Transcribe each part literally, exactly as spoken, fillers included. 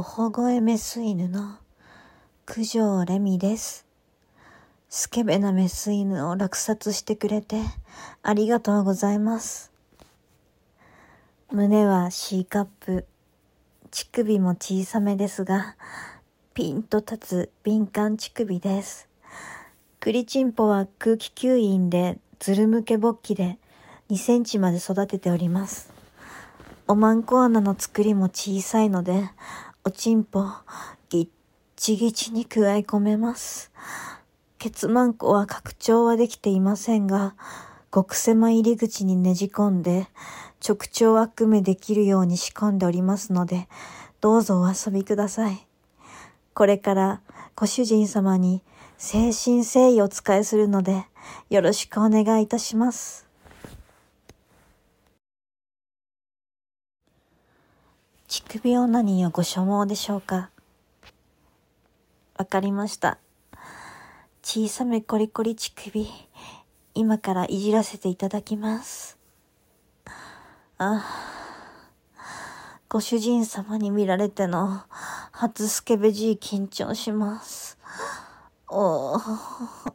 おほごえメス犬の九条レミです。スケベなメス犬を落札してくれてありがとうございます。胸は C カップ、乳首も小さめですが、ピンと立つ敏感乳首です。クリチンポは空気吸引でズル向け勃起でにセンチまで育てております。おまんこ穴の作りも小さいので、おちんぽぎっちぎちにくわえ込めます。ケツマンコは拡張はできていませんが、極狭入り口にねじ込んで直腸悪目できるように仕込んでおりますので、どうぞお遊びください。これからご主人様に誠心誠意お仕えするので、よろしくお願いいたします。乳首オナニーをご所望でしょうか。わかりました。小さめコリコリ乳首、今からいじらせていただきます。あ、ご主人様に見られての初スケベ G 緊張します。おー、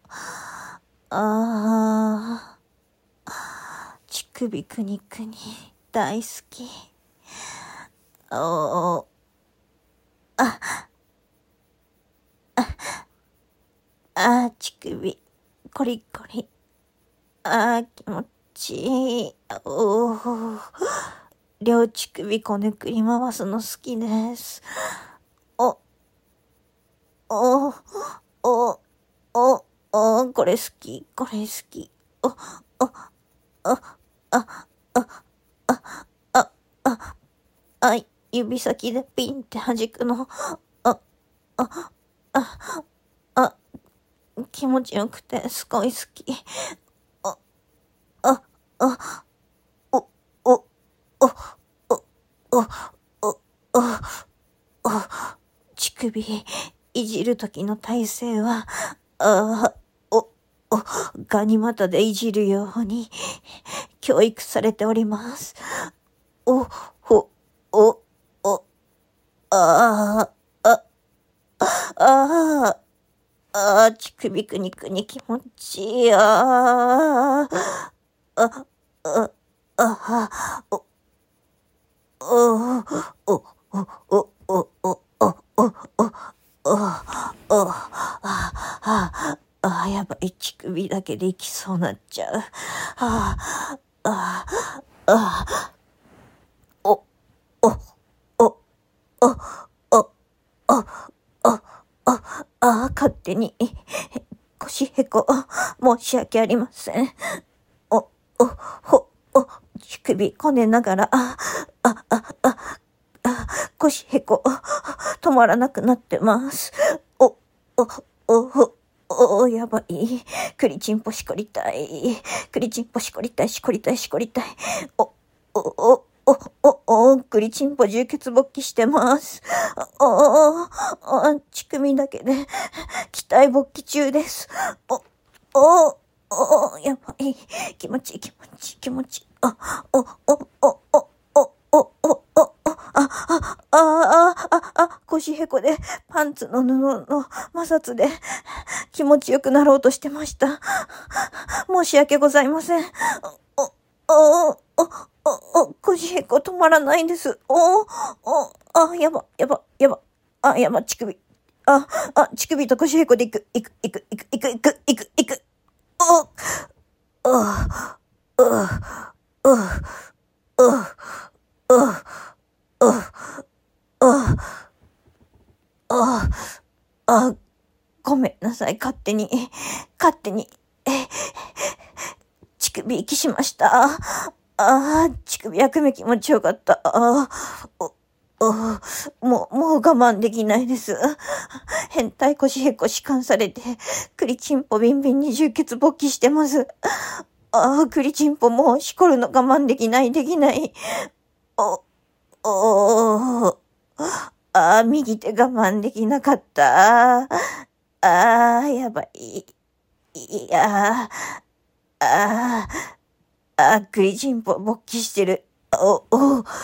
あー、乳首くにくに大好き。おー、あ、あ、あ、乳首コリコリ、あ、気持ちいい。おー、両乳首こねくり回すの好きです。お、お、お、お、お、これ好き、これ好き。お、お、あ、あ、あ、あ、あ、あ、あ、指先でピンって弾くの。あ、あ、あ、あ、気持ちよくてすごい好き。あ、あ、あ、お、お、お、お、お、お、お、お、乳首いじるときの体勢は、あ、お、お、ガニ股でいじるように教育されております。お、ほ、お、お、ああ、あ、ああ、ああ、乳首くにくに気持ちいい。ああ、あ、あ、あ、お、お、お、お、お、お、お、お、お、お、あ、あ、あ、やばい、乳首だけでいきそうなっちゃう。あ、あ、あ、お、お、お、お、お、お、お、あ、あ、勝手に腰へこ、申し訳ありません。お、お、ほ、お、乳首こねながら、あ、あ、あ、あ、あ、腰へこ、止まらなくなってます。お、お、お、お、やばい。クリチンポしこりたい。クリチンポしこりたい、しこりたい、しこりたい。お、お、お、お、お、お、クリチンポ充血勃起してます。お、お、乳首だけで、気体勃起中です。お、お、お、やばい。気持ちいい、気持ちいい、気持ちいい。あ、お、お、お、お、お、お、お、お、お、あ、あ、あ、あ、あ、あ、腰へこで、パンツの布の摩擦で、気持ちよくなろうとしてました。申し訳ございません。お、お、お、お、お、腰へこ止まらないんです。お、お、あ、やば、やば、やば、あ、やば、乳首。あ、あ、乳首と腰へこでいく、いく、いく、いく、いく、いく、いく、いく。お、お、お、お、お、お、お、お、お、あ、ごめんなさい。勝手に、勝手に、え、乳首息しました。ああ、乳首役目気持ちよかった。あお、お、もう、もう我慢できないです。変態腰へこ弛緩されて、クリチンポビンビンに充血勃起してます。ああ、クリチンポもうしこるの我慢できない、できない。お、お、ああ、右手我慢できなかった。ああ、やばい。いや、ああ、あ、クリチンポ勃起してる。お、お、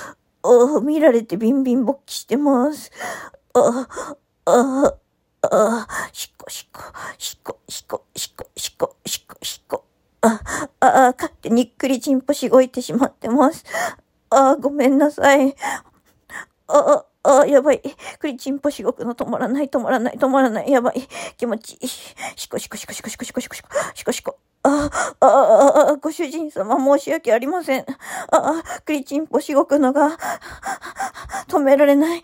あ、見られてビンビン勃起してます。あ、あ、あ、しっこしっこ、しっこ、しっこ、しっこ、しっこ、しっこ、しっこ。あ、あ、勝手にっくりチンポしごいてしまってます。あ、ごめんなさい。あ、あ、やばい。クリチンポしごくの止まらない、止まらない、止まらない。やばい。気持ちいい。しこしこしこしこしこしこしこしこ、しこしこ。あ、あ、あ、ご主人様申し訳ありません。あ、クリチンポしごくのが、止められない。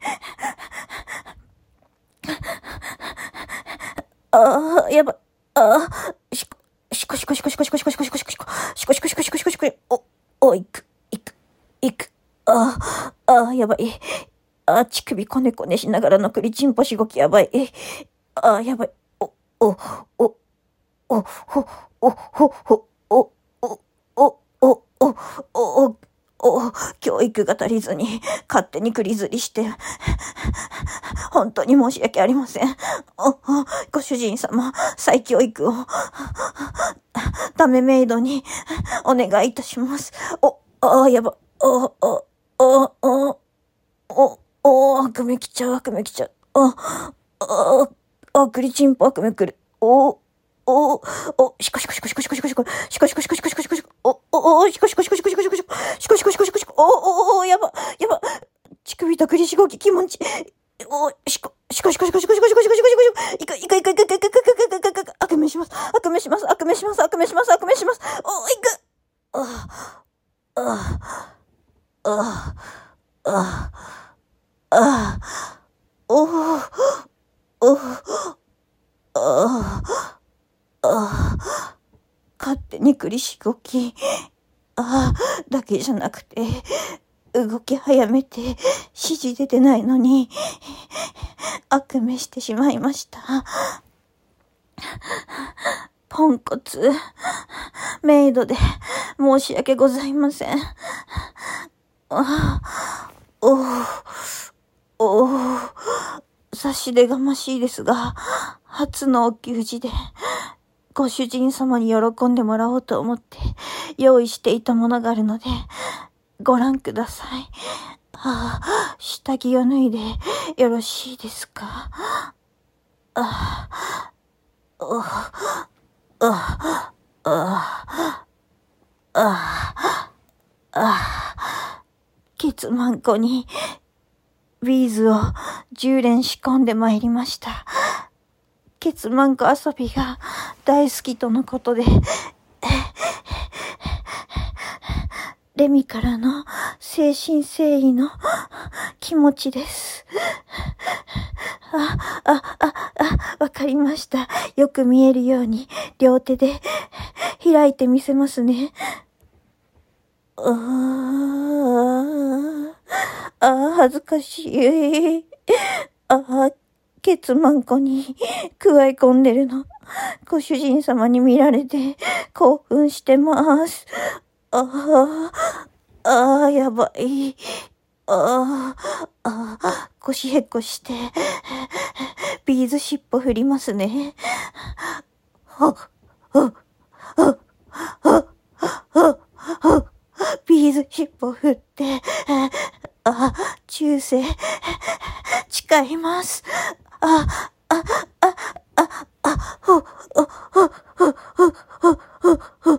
あ、やばい。あ、しこ、しこしこしこしこしこしこしこしこしこしこしこしこしこしこしこしこしこ、お、お、いく、いく、いく。あ、あ、やばい。あ、乳首こねこねしながらのクリチンポしごきやばい。あ、やばい。お、お、お、お、ほ、お、ほ、ほ、お、お、お、お、お、お、お、教育が足りずに勝手にクリずりして、本当に申し訳ありません。お、ご主人様、再教育を、ダメメイドにお願いいたします。お、あ、やば、お、お、お、お、お、お、悪夢来ちゃう、悪夢来ちゃう。あ、あ、あ、クリチンポ悪夢来る。お、お、お、しこしこしこしこしこしこしこ、しこしこしこしこしこしこしこ、お、お、お、しこしこしこしこしこしこしこ、しこしこしこしこしこ、お、お、お、やば、やば、乳首とクリしごき気持ち、お、しこ、しこしこしこしこしこしこしこしこしこ、いか、いかいかいかいかいかいかいかいかいかいかいかい、悪夢します、悪夢します、悪夢します、悪夢します、悪夢します、お、いく、あ、あ、あ、あ、あ、お、お、あ、あ、勝手にクリしごき、あ、だけじゃなくて、動き早めて指示出てないのに悪夢してしまいました。ポンコツメイドで申し訳ございません。あ、お、お、差し出がましいですが、初のお給仕でご主人様に喜んでもらおうと思って用意していたものがあるのでご覧ください。ああ、下着を脱いでよろしいですか？ああ、ああ、ああ、ああ、ケツマンコにビーズをじゅう連仕込んでまいりました。ケツマンコ遊びが大好きとのことで、レミからの誠心誠意の気持ちです。あ、あ、あ、あ、わかりました。よく見えるように両手で開いてみせますね。あー、あー、恥ずかしい。あー、ケツマンコに加え込んでるの。ご主人様に見られて興奮してます。ああ、ああ、やばい。ああ、ああ、腰へっこして、ビーズ尻尾振りますね。は、は、は、は、は、は、ビーズ尻尾振って、あ、中世、誓います。あ、あ、あ、あ、あ、ほ、ほ、ほ、ほ、ほ、ほ、ほ、ほ、ほ、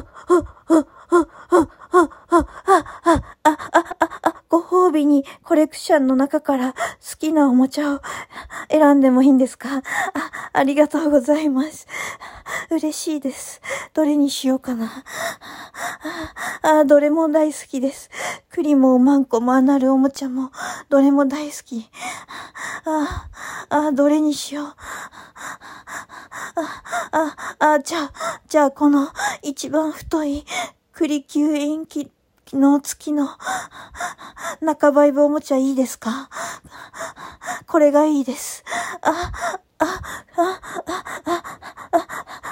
ご褒美にコレクションの中から好きなおもちゃを選んでもいいんですか？あ、ありがとうございます。嬉しいです。どれにしようかな。あ、どれも大好きです。栗もマンコもアナルおもちゃもどれも大好き。あ、あ、どれにしよう。あ、あ、あ、じゃあ、じゃあこの一番太い栗吸引機の付きの中バイブおもちゃいいですか？これがいいです。あ、あ、あ、あ、あ、あ、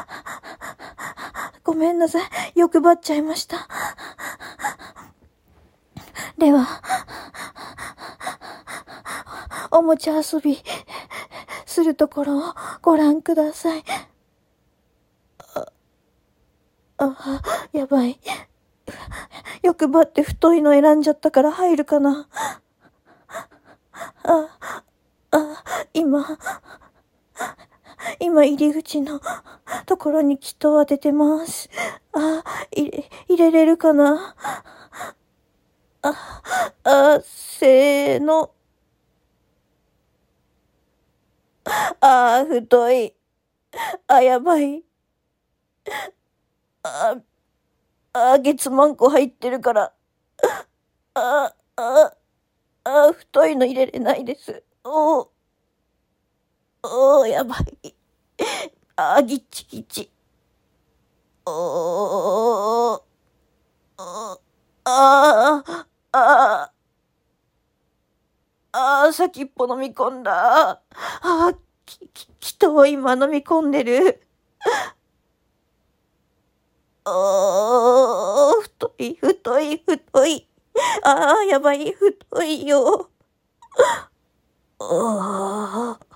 ごめんなさい。欲張っちゃいました。では、おもちゃ遊びするところをご覧ください。あ、あ、やばい。 欲張って太いの選んじゃったから入るかな。あ、あ、今、今入り口のところにきっと当ててます。あ、入れ、入れれるかな。あ、あ、せーの。あ、太い。あ、やばい。あ、あ、月満個入ってるから。あ、あ、あ、太いの入れれないです。おー、おー、やばい。あ、ぎっちぎち。おー、ああ、ああ、先っぽ飲み込んだ。ああ、き、き、人を今飲み込んでる。ああ、太い、太い、太い。ああ、やばい、太いよ。ああ、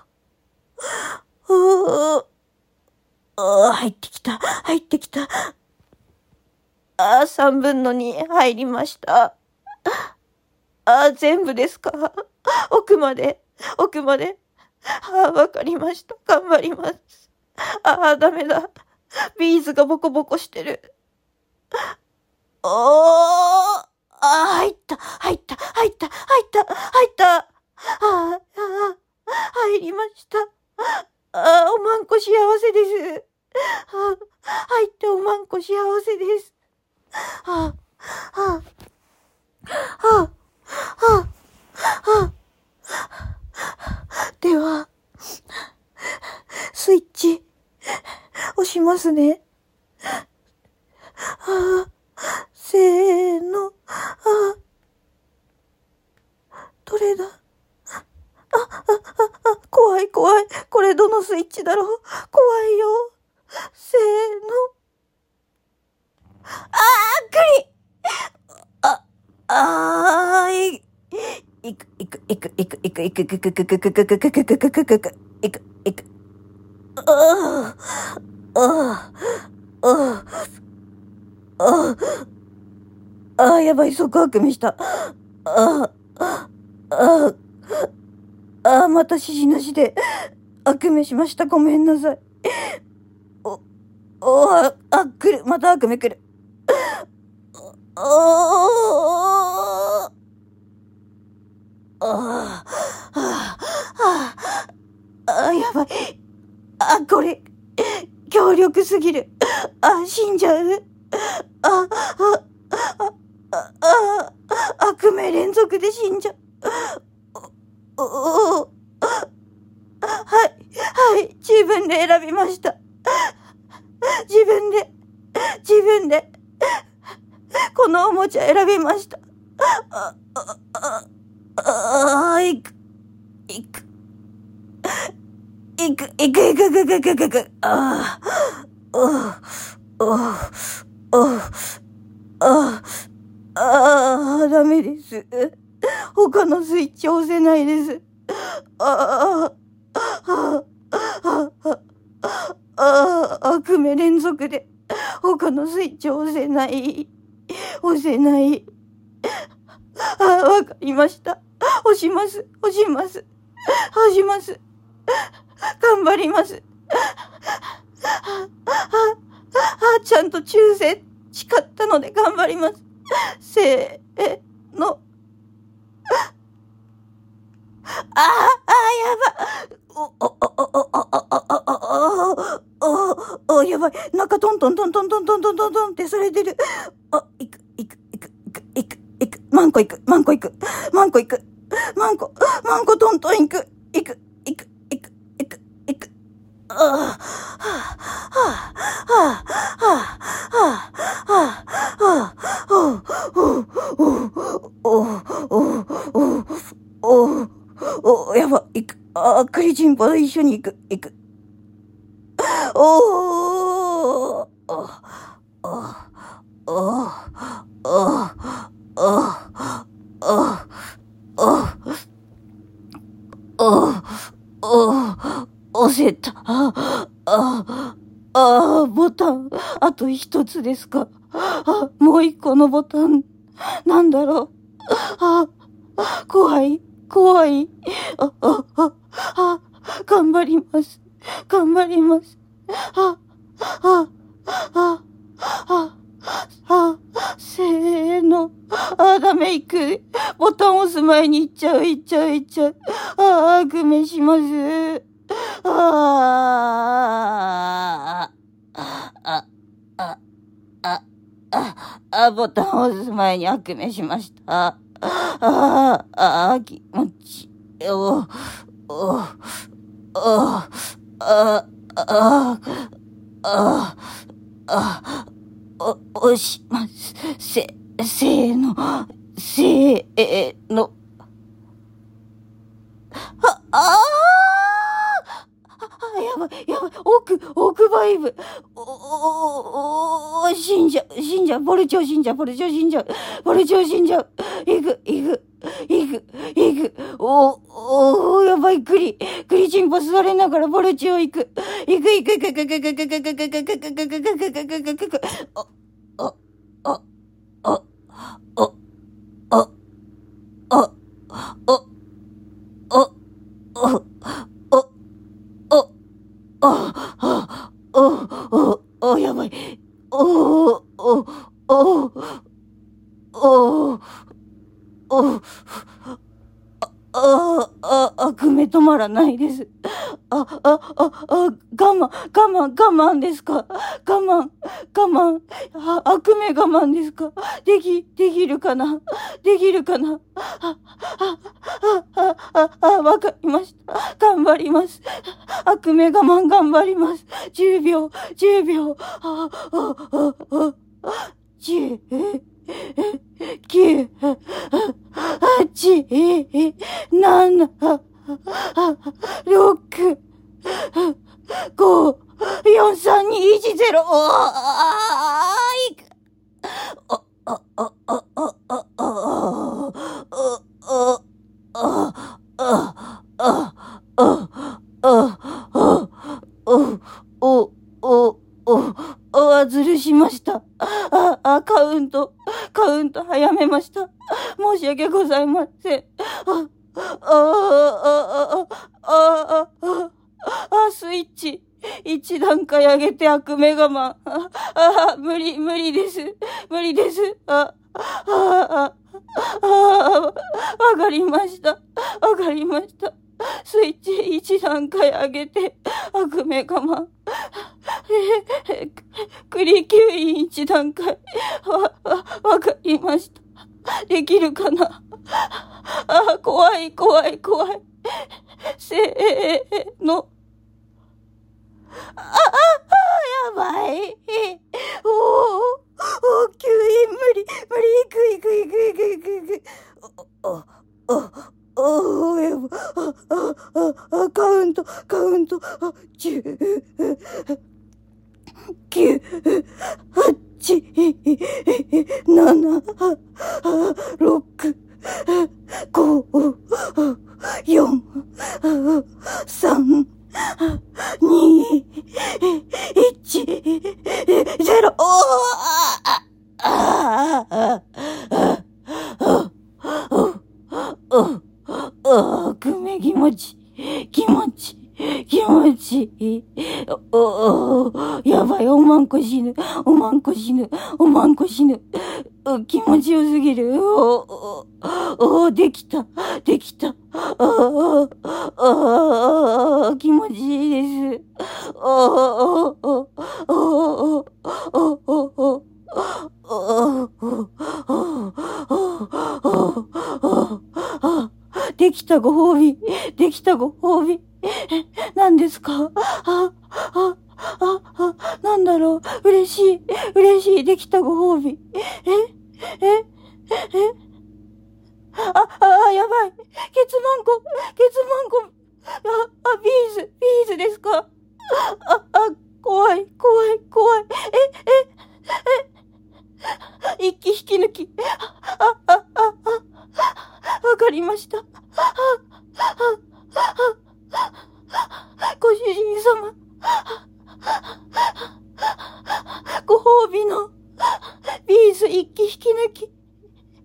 ああ、入ってきた、入ってきた。ああ、三分の二入りました。ああ、全部ですか。奥まで、奥まで。ああ、わかりました。頑張ります。ああ、ダメだ。ビーズがボコボコしてる。おー、ああ、入った、入った、入った、入った、入った。ああ、ああ、入りました。ああ、おまんこ幸せです。ああ、入っておまんこ幸せです。ああ、ああ、ああ、ああ、ああ。では、スイッチ、押しますね。ああ、せーの、ああ、どれだ。あ、あ、あ、あ、怖い怖い。これどのスイッチだろう。怖いよ。せーの。あー、グリ。あ、あー、い、いく、いく、いく、いく、いく、いく、いく、いく、いく、いく、いく、いく、いく、いく、いく、いく、いく、いく、ああ、ああ、ああ、ああ、やばい、即悪夢した。ああ、ああ、ああ、また指示なしで悪夢しました。ごめんなさい。お、お、あ、あ、来る。また悪夢来る。お、お、ああ、ああ、あ、やばい。あ、これ、強力すぎる。あ、死んじゃう。あ、あ、あ、あ、あ、悪夢連続で死んじゃう。お、お、お、はい、はい、自分で選びました。自分で、自分で、このおもちゃ選びました。あ、あ、あ、あ、あ、いく、いく、いく、いく、いく、いく、いく、いく、いく、いく、ああ、ああ、ああ、ああ、ダメです。他のスイッチ押せないです。ああ、ああ、ああ、ああ、悪夢連続で他のスイッチ押せない。押せない。ああ、わかりました。押します。押します。押します。頑張ります。ああ、あ、ちゃんと抽選誓ったので頑張ります。せーの。ああ、ああ、やば。お、お、お、お、お、お、お、お、お、お、やばい。中トントントントントントントントントンってされてる。あ、いく、いく、いく、いく、いく、いく。マンコいく、マンコいく、マンコいく。マンコ、マンコトントンいく、いく、いく、いく、いく、いく。ああ、はあ、はあ、はあ、はあ、はあ、はあ、お、お、お、お、お、お、お、やば、いく。ああ、クリチンパと一緒に行く、行く。おー、お、お、お、お、お、お、お、お、押せた。あ、あ、あ、ボタン、あと一つですか。あ、もう一個のボタンなんだろう。あ、怖い、怖い。あ、あ、あ、あ、頑張ります。頑張ります。あ、あ、あ、あ、あ、せーの。あ、ダメ、行く。ボタン押す前に行っちゃう、行っちゃう、行っちゃう。あ、悪夢します。あ、あ、あ、あ、あ、あ、あ、ボタン押す前に悪夢しました。あ、あ、あ、気持ちいい。お、お、お、あ、あ、あ、あ、あ、お、押します。せ、せーの、せーの。あ、ああ、やばい、やばい、奥、奥バイブ。お、お、お、死んじゃう、死んじゃう、ボルチョ死んじゃう、ボルチョ死んじゃう、ボルチョ死んじゃう。いく、いく、いく、いく、お、お、やばい、クリ、クリチンポ座れながらボルチョ行く。行く、行く、行く、行く、行く、行く、行く、行く、行く、行く、行く、行く、行く、行く、行く、お、お、お、お、お、お、お、お、お、お、お、あ、あ、お、お、お、やばい。お、お、お、お、お、お、あ、あ、悪夢止まらないです。あ、あ、あ、あ、我慢、我慢、我慢ですか？我慢、我慢、あ、悪夢我慢ですか？でき、できるかな？できるかな？あ、あ、あ、あ、あ、あ、わかりました。頑張ります。悪夢我慢頑張ります。じゅうびょう、じゅうびょう、あ、あ、あ、あ、じゅう、きゅう、はち、なな、ろく、ご、よん、さん、に、いち、ゼロ、おー、いく。お、お、お、お、お、お、お、お、お、お、お、お、お、あ、ずるしました。あ、あ、カウント、カウント早めました。申し訳ございません。あ、あ、あ、あ、あ、あ、あ、あ、スイッチ。一段階上げて悪夢我慢。あ、あ、無理、無理です。無理です。あ、あ、あ、あ、わかりました。わかりました。スイッチ一段階上げて、悪夢我慢。栗吸引一段階。わ、わ、わかりました。できるかな？あ、怖い、怖い、怖い。せーの。あ、あ、あ、やばい。おお、お、吸引無理、無理、いく、いく、いく、いく、いく、いく。お、お、お、お、やば、あ、あ、あ、あ、カウント、カウント、あ、じゅう、きゅう、はち、なな、ろく、ご、よん、さん、に、いち、ゼロ、おー、あ、あ、あ、あ、あ、あ、あ、悪夢気持ち、気持ち、気持ちいい。お、お、やばい、おまんこ死ぬ、おまんこ死ぬ、おまんこ死ぬ。気持ちよすぎる。お、お、お、できた、できた。ああ、あ、気持ちいいです。お、お、お、お、お、お、お、お、できたご褒美、できたご褒美。何ですか？あ、あ、あ、あ、なんだろう。嬉しい、嬉しい、できたご褒美。え、え、え、あ、あ、やばい。ケツマンコ、ケツマンコ。あ、あ、ビーズ、ビーズですか？あ、あ、怖い、怖い、怖い。え、え、え、一気引き抜き。あ、あ、あ、あ、わかりました。あ、あ、あ、ご主人様。ご褒美のビーズ一気引き抜き。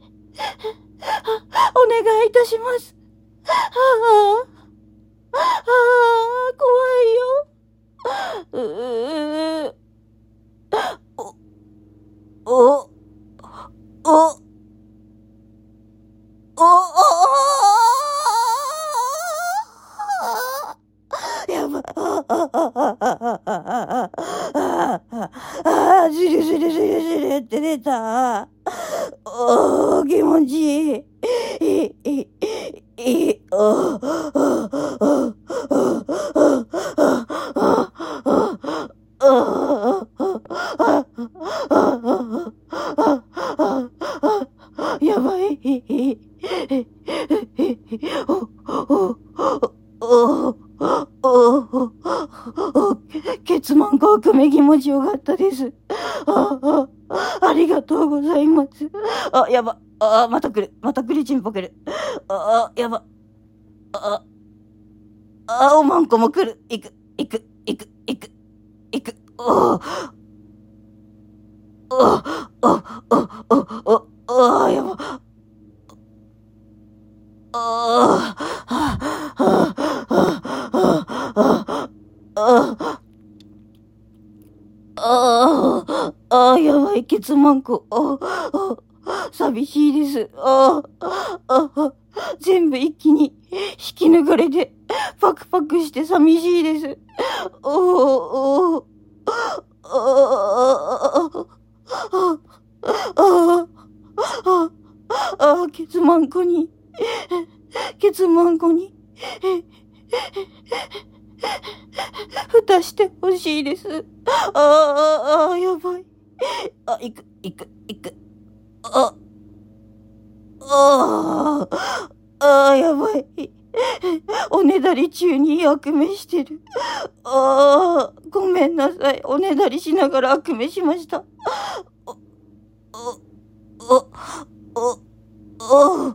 あ、ずるずるずるずるって出た。おー、気持ちいい。いい、いい、いい、おー、おー、おー、おー、やばい。お、お、お、ケツマンコ悪夢気持ちよかったです。あ、あ、ありがとうございます。あ、やば。あ、また来る。また来るチンポ来る。あ、やば。あ、あ、おまんこも来る。行く、行く、行く、行く、行く。お、お、お、お、お、お、あ、やば。ああ、ああ、ああ、ああ、ああ、やばい、ケツマンコ。ああ、寂しいです。ああ、ああ、全部一気に引き抜かれて、パクパクして寂しいです。おお、おああ、ああ、ああ、ケツマンコに、ケツマンコに、蓋してほしいです。ああ、ああ、やばい。あ、行く、行く、行く。あ、ああ、ああ、やばい。おねだり中に悪夢してる。ああ、ごめんなさい。おねだりしながら悪夢しました。お、お、お、お、お、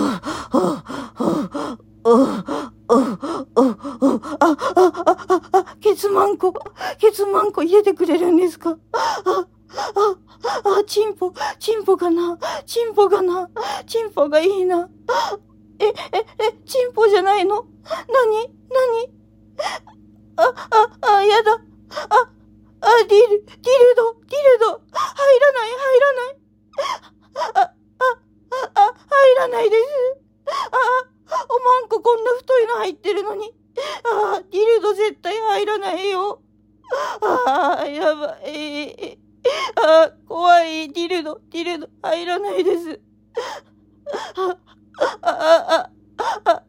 お、お、お、あ、あ、あ、あ、ケツマンコ、ケツマンコ入れてくれるんですか？あ、あ、あ、チンポ、チンポかな？チンポかな？チンポがいいな。え、え、え、チンポじゃないの？なに？なに？あ、あ、あ、やだ。あ、あ、ディル、ディルド、ディルド。入らない、入らない。あ、あ、あ、入らないです。あ、おまんここんな太いの入ってるのに。あ、ディルド絶対入らないよ。あ、やばい。あ、怖い。ディルド、ディルド、入らないです。あ、あ、あ、あ、あ、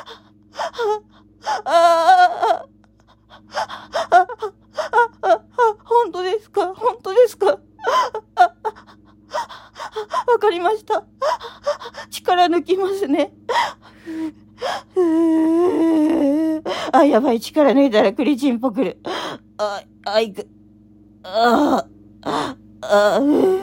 あ、あ、あ、あ、本当ですか？本当ですか？あ、わかりました。力抜きますね。あ、やばい。力抜いたらクリチンポくる。あ、あ、いく。あ、あ、あ、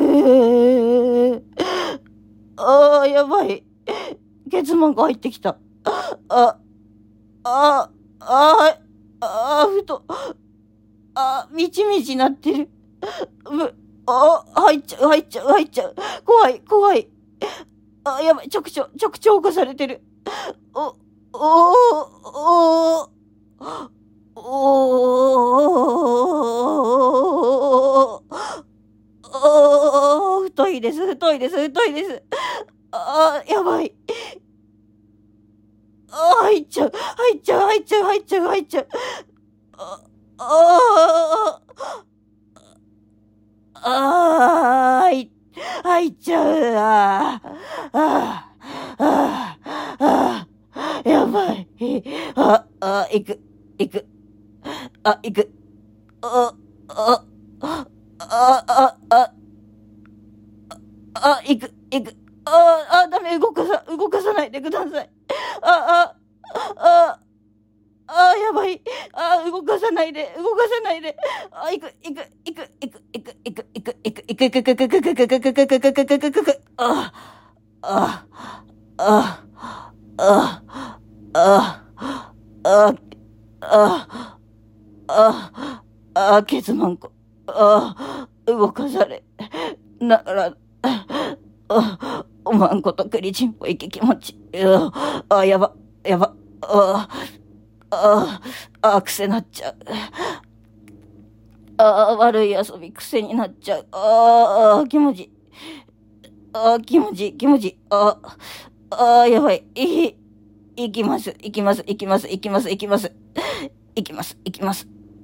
あ、やばい。ケツマンが入ってきた。あ、あ、あ、あ、ふと、あ、みちみちなってる。む、あ、入っちゃう、入っちゃう、入っちゃう。怖い、怖い。あ、やばい、直腸、直腸起こされてる。お、おー、おー、おー、おー、太いです、太いです、太いです。あ、やばい。あ、入っちゃう、入っちゃう、入っちゃう、入っちゃう、入っちゃう。あ、ああ、ああ、入入っちゃう。ああ、ああ、ああ、やばい。あ、あ、行く、行く。あ、行く。あ、あ、あ、あ、あ、あ、行く、行く。あ、あ、ダメ、動かさ、動かさないでください。あ、あ、あ、あ、やばい。あ、動かさないで、動かさないで。あ、行く、行く、行く、行く、行く、行く、行く、行く、行く、行く、行く、行く、行く、行く、行く、行く、行く、行く、あ、あ、あ、あ、あ、あ、あ、あ、あ、ケツマンコ。あ、動かされ。なら、あ、おまんことクリチンポ息気持ち。あ、やば、やば、あ、あ、あ、癖なっちゃう。あ、悪い遊び癖になっちゃう。ああ、気持ちいい。あ、気持ちいい、気持ちいい。あ、あ、やばい。い、行きます、行きます、行きます、行きます、行きます。行きます、行きます。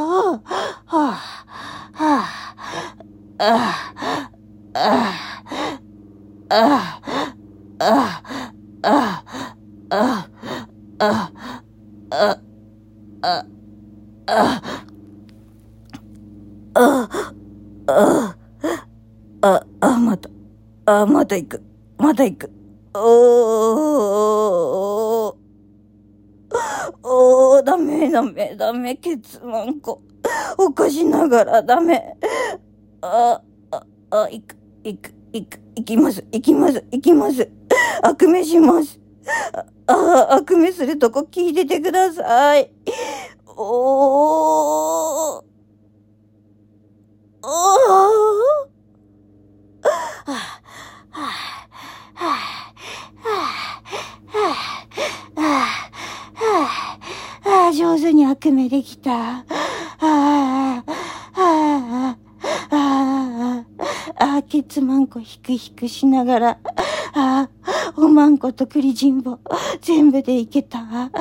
あ、はあ、はあ、ああ、ああ、ああ、ああ、ああ、ああ、ああ、ああ、ああ、あ、また、あ、また行く、また行く。おー、おー、ダメ、ダメ、ダメ、ケツマンコ。起こしながらダメ。あ、あ、あ、行く、行く、行く、行きます、行きます、行きます。悪夢します。あ、あ、悪夢するとこ聞いててください。おー、おー、はあ、はあ、はあ、はあ、はあ、はあ、上手に悪夢できた。はあ、はあ、はあ、あ、ケツマンコひくひくしながら、あ、おまんこと栗じんぼ、全部でいけた。